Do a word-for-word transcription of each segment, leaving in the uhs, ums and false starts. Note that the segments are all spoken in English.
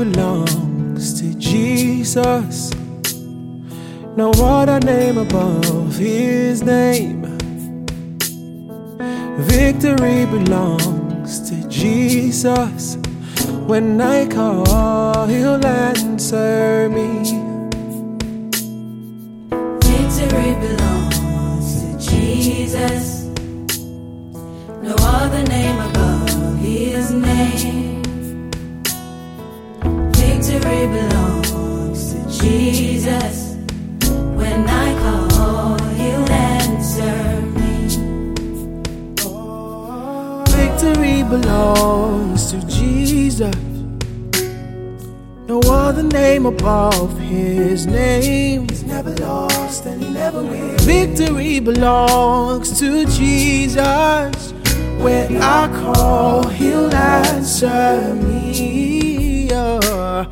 belongs to Jesus. No other name above his name. Victory belongs to Jesus. When I call, he'll answer me. Victory belongs to Jesus. No other name above his name. Victory belongs to Jesus. When I call, he'll answer me. Victory belongs to Jesus. No other name above his name. He's never lost and he never will. Victory belongs to Jesus. When I call, he'll answer me. Oh,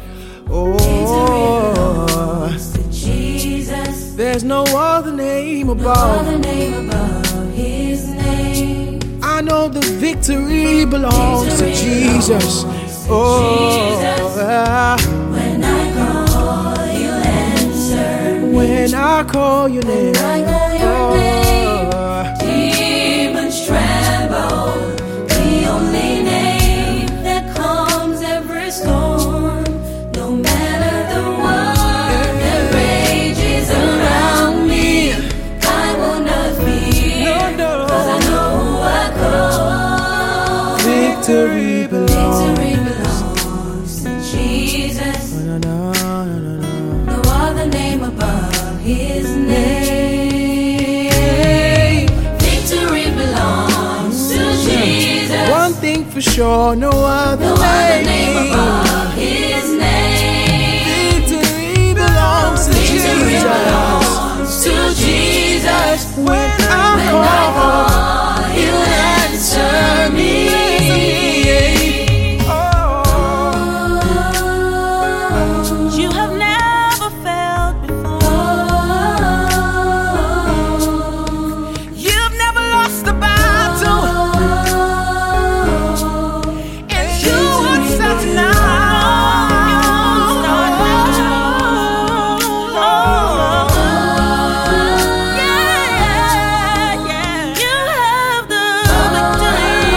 oh. To Jesus. There's no other name above. No other name above his name. I know the victory belongs victory to Jesus. Belongs to oh, Jesus. Uh, when I call, he'll answer me. When I call your name, when I call your oh, name, demons tremble. The only name that calms every storm. No matter the war that rages around me, I will not fear. No, no. 'Cause I know who I call. Victory belongs. Victory belongs to Jesus. No, no, no, no, no. No other name above his name. Victory belongs to Jesus. One thing for sure, no other, no name. other name above his name. Victory belongs to Victory Jesus. belongs to Jesus. When I When call, I call, he'll answer me. You have never failed before. You've never lost a battle, and you won't start now. Yeah, yeah. You have the victory.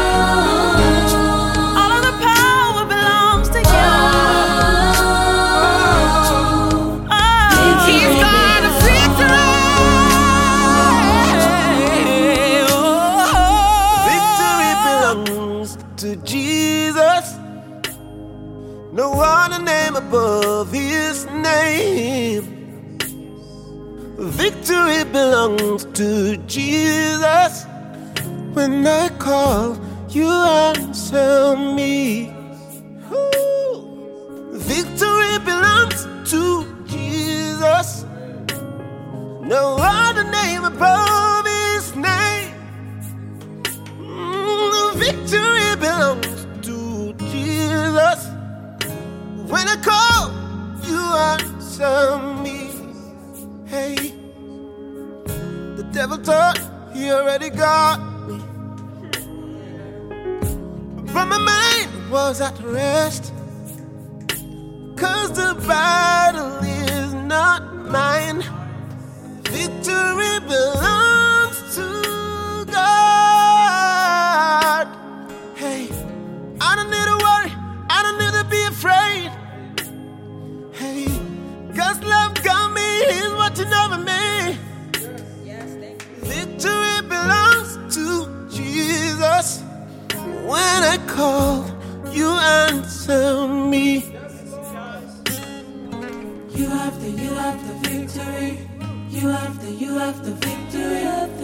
All of the power belongs to you. He's got a victory. victory belongs to Jesus. No other name above his name. Victory belongs to Jesus. When I call, you answer me. Ooh. Victory belongs to Jesus. No other name above his name. Mm, victory belongs to Jesus. When I call, you answer me. Hey, the devil thought he already got me, but my mind was at rest. 'Cause the battle is not mine. Victory belongs to God. Hey, I don't need to worry, I don't need to be afraid. Hey, God's love got me, he's watching over me. Victory belongs to Jesus. When I call, you answer me. You have the, you have the victory. You have the, you have the victory.